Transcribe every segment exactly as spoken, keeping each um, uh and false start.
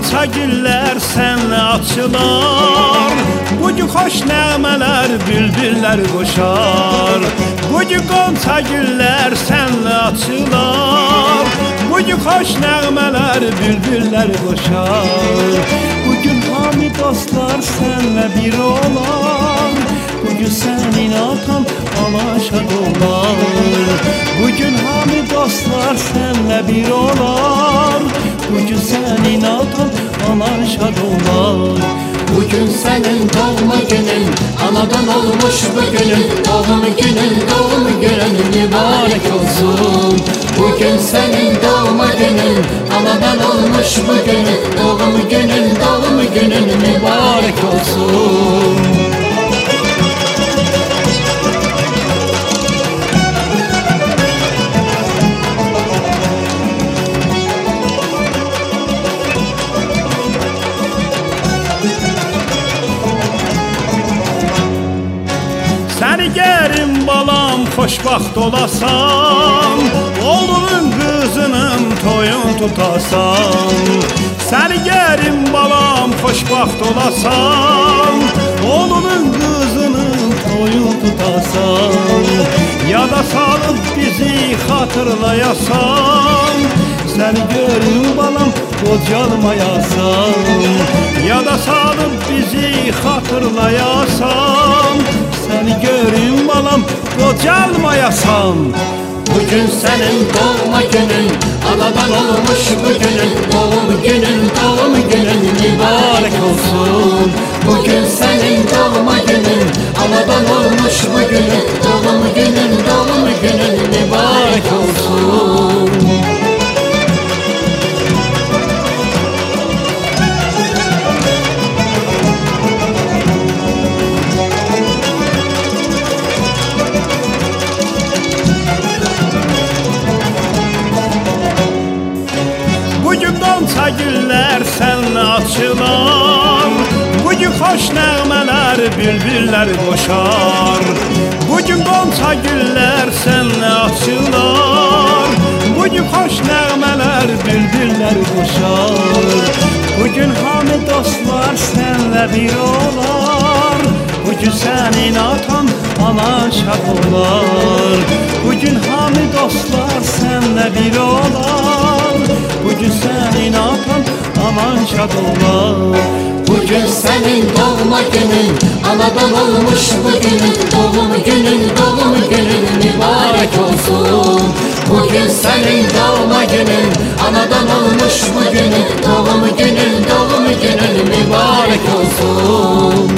qança güllər sənlə açılar, bugün xoş nəğmələr bülbüllər qoşar. Bugün qança güllər sənlə açılar, bugün xoş nəğmələr bülbüllər qoşar. Bugün hamı dostlar sənlə bir olan, bugün sənin atan alaşa dolar. Bugün hamı dostlar sənlə bir olan, bugün sənin atan alaşa dolar. Bugün senin doğma günün, anadan olmuş bugünün. Doğum günün, doğum günün mübarek olsun. Bugün senin doğma günün, anadan olmuş bugünün. Doğum günün, doğum günün mübarek olsun. Səni gərim balam, xoşbaxt olasan, oğlunun qızının toyun tutasan. Səni gərim balam, xoşbaxt olasan, oğlunun qızının toyun tutasan. Yada salıb bizi xatırlayasan, səni gərim balam, qocalmayasan. Yada salıb bizi xatırlayasan, səni görüm balam, qocalmayasan. Bugün senin doğma günün, anadan olmuş bugünün. Doğum günün, doğum günün mübarek olsun. Bugün senin doğma günün, anadan olmuş bugünün. Doğum günün, doğum günün mübarek olsun. Bugün qança güllər sənlə açılar, bugün xoş nəğmələr bülbüllər qoşar. Bugün qança güllər sənlə açılar, bugün xoş nəğmələr bülbüllər qoşar. Bugün hamı dostlar sənlə bir olar, bugün sənin atan anan şad olar. Bugün hamı dostlar sənlə bir olar, bugün sənin atan aman şad olar. Bugün senin doğma günün, anadan olmuş bugünün. Doğum günün, doğum günün mübarek olsun. Bugün senin doğma günün, anadan olmuş bugünün. Doğum günün, doğum günün mübarek olsun.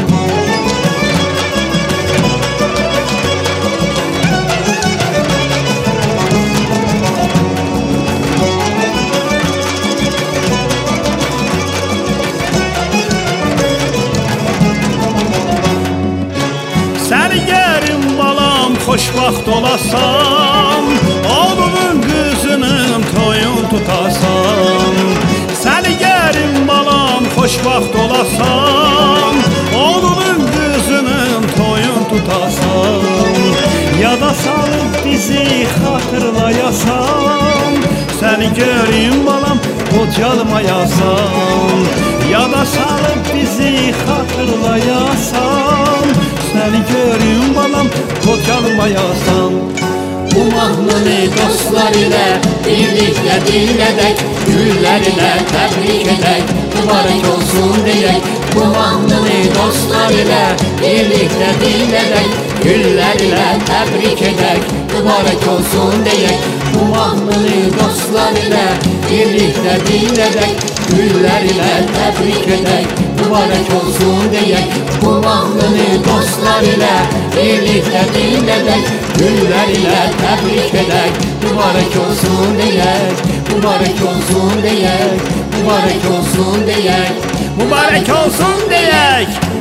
Səni gərim balam, xoşbaxt olasan, oğlunun qızının toyun tutasan. Səni gərim balam, xoşbaxt olasan, oğlunun qızının toyun tutasan. Yada salıb bizi xatırlayasan, səni gərim balam, qocalmayasan. Yada salıb bizi xatırlayasan, səni görüm balam, qocalmayasan. Bu mahnını dostlar ile birlikte dinledek, güller ile tebrik edek, mübarek olsun diyek. Bu mahnını dostlar ile birlikte dinledek, güller ile tebrik edek, mübarek olsun diyek. Bu mahnını dostlar ile birlikte dinledek, güller ile tebrik edek, mübarek olsun diyek. Bu mahnını dostlar ile birlikte dinledek, güller ile tebrik edek, mübarek olsun diyek, mübarek olsun diyek, mübarek olsun diyek, Mübarək olsun deyək.